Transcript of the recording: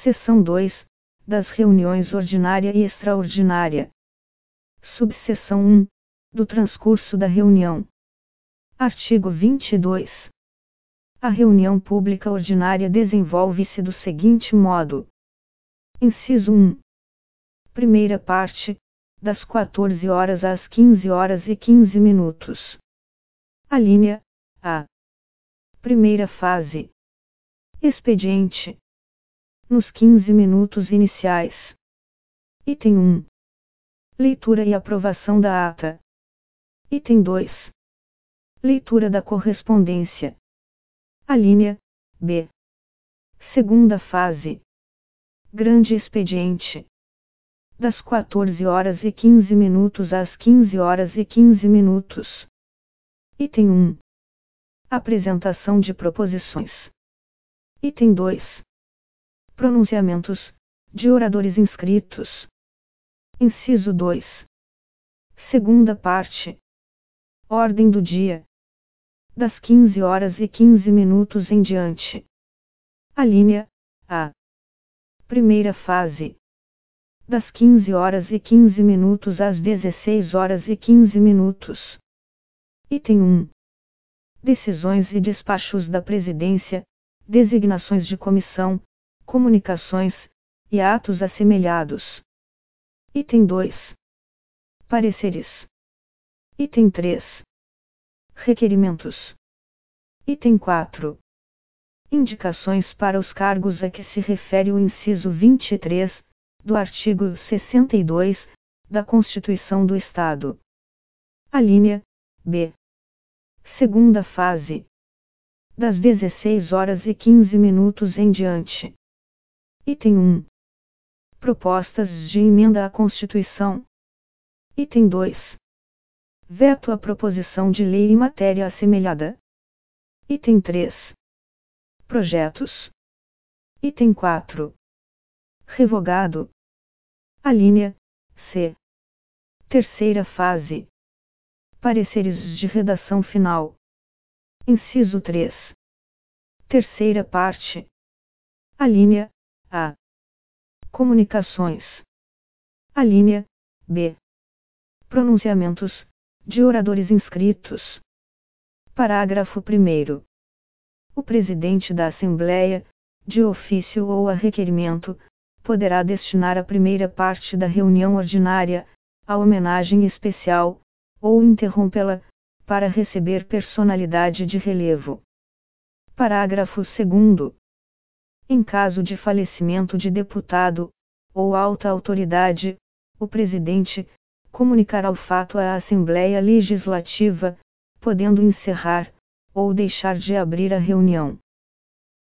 Seção 2, das reuniões ordinária e extraordinária. Subseção 1, do transcurso da reunião. Artigo 22. A reunião pública ordinária desenvolve-se do seguinte modo. Inciso 1. Primeira parte, das 14 horas às 15 horas e 15 minutos. Alínea A. Primeira fase. Expediente. Nos 15 minutos iniciais. Item 1. Leitura e aprovação da ata. Item 2. Leitura da correspondência. Alínea B. Segunda fase. Grande expediente. Das 14 horas e 15 minutos às 15 horas e 15 minutos. Item 1. Apresentação de proposições. Item 2. Pronunciamentos, de oradores inscritos. Inciso 2. Segunda parte. Ordem do dia. Das 15 horas e 15 minutos em diante. Alínea A. Primeira fase. Das 15 horas e 15 minutos às 16 horas e 15 minutos. Item 1. Decisões e despachos da Presidência, designações de comissão, comunicações, e atos assemelhados. Item 2. Pareceres. Item 3. Requerimentos. Item 4. Indicações para os cargos a que se refere o inciso 23, do artigo 62, da Constituição do Estado. Alínea B. Segunda fase. Das 16 horas e 15 minutos em diante. Item 1. Propostas de emenda à Constituição. Item 2. Veto à proposição de lei em matéria assemelhada. Item 3. Projetos. Item 4. Revogado. Alínea C. Terceira fase. Pareceres de redação final. Inciso 3. Terceira parte. Alínea A. Comunicações. Alínea B. Pronunciamentos, de oradores inscritos. Parágrafo 1º. O presidente da Assembleia, de ofício ou a requerimento, poderá destinar a primeira parte da reunião ordinária, a homenagem especial, ou interrompê-la, para receber personalidade de relevo. Parágrafo 2º. Em caso de falecimento de deputado, ou alta autoridade, o presidente comunicará o fato à Assembleia Legislativa, podendo encerrar, ou deixar de abrir a reunião.